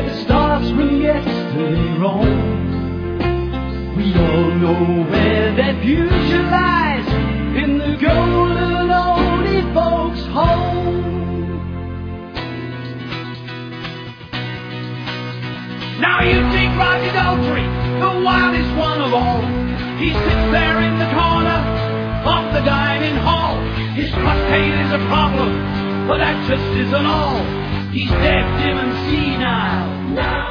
where the stars from yesterday roam. We all know where their future lies, in the golden old folks' home. Now you take Roger Daltrey, the wildest one of all. He sits there in the corner of the dining hall. His prostate is a problem, but that just isn't all. He's deaf, dim and senile.